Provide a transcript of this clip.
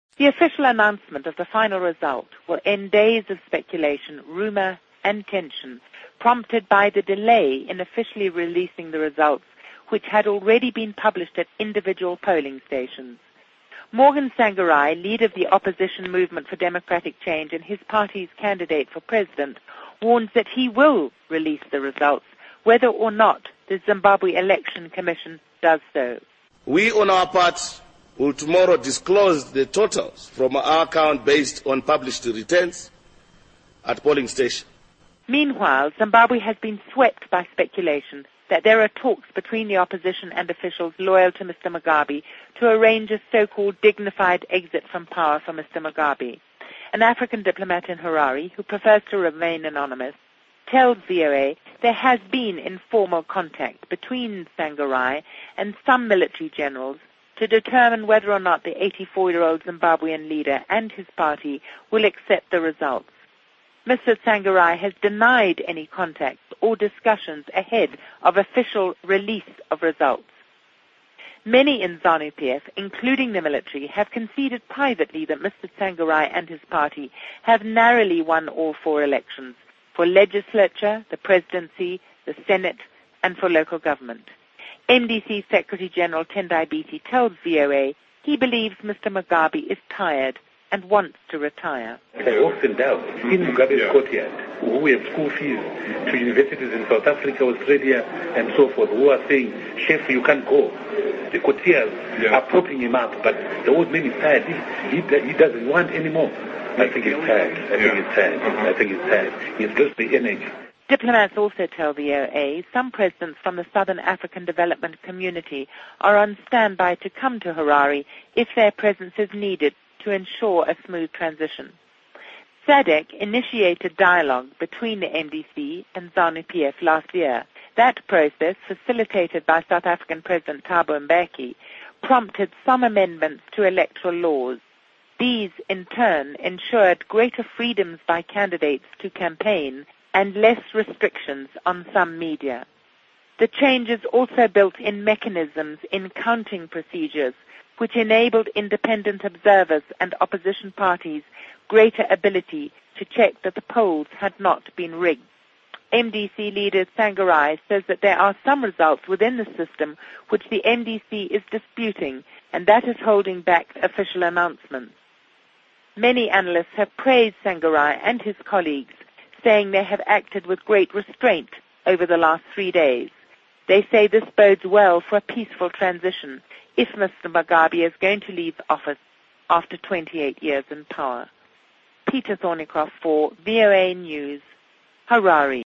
The official announcement of the final result will end days of speculation, rumor, and tension, prompted by the delay in officially releasing the results, which had already been published at individual polling stations. Morgan Tsvangirai, leader of the opposition movement for democratic change and his party's candidate for president, warns that he will release the results, whether or not the Zimbabwe Election Commission does so. We, on our part, will tomorrow disclose the totals from our account based on published returns at polling station. Meanwhile, Zimbabwe has been swept by speculation that there are talks between the opposition and officials loyal to Mr. Mugabe to arrange a so-called dignified exit from power for Mr. Mugabe. An African diplomat in Harare, who prefers to remain anonymous, tells VOA there has been informal contact between Tsvangirai and some military generals to determine whether or not the 84-year-old Zimbabwean leader and his party will accept the results. Mr. Tsvangirai has denied any contacts or discussions ahead of official release of results. Many in ZANU-PF, including the military, have conceded privately that Mr. Tsvangirai and his party have narrowly won all 4 elections, for legislature, the presidency, the Senate, and for local government. MDC Secretary General Tendai Biti tells VOA he believes Mr. Mugabe is tired and wants to retire. I often doubt in Mugabe's courtyard, who have school fees to universities in South Africa, Australia, and so forth, who are saying, Chef, you can't go. The courtiers are propping him up, but the old man is tired. He doesn't want anymore. I think he's tired. I think he's tired. He's lost the energy. Diplomats also tell VOA some presidents from the Southern African Development Community are on standby to come to Harare if their presence is needed to ensure a smooth transition. SADC initiated dialogue between the MDC and ZANU-PF last year. That process, facilitated by South African President Thabo Mbeki, prompted some amendments to electoral laws. These, in turn, ensured greater freedoms by candidates to campaign and less restrictions on some media. The changes also built in mechanisms in counting procedures, which enabled independent observers and opposition parties greater ability to check that the polls had not been rigged. MDC leader Tsvangirai says that there are some results within the system which the MDC is disputing, and that is holding back official announcements. Many analysts have praised Tsvangirai and his colleagues, saying they have acted with great restraint over the last 3 days. They say this bodes well for a peaceful transition if Mr. Mugabe is going to leave office after 28 years in power. Peter Thornycroft for VOA News, Harare.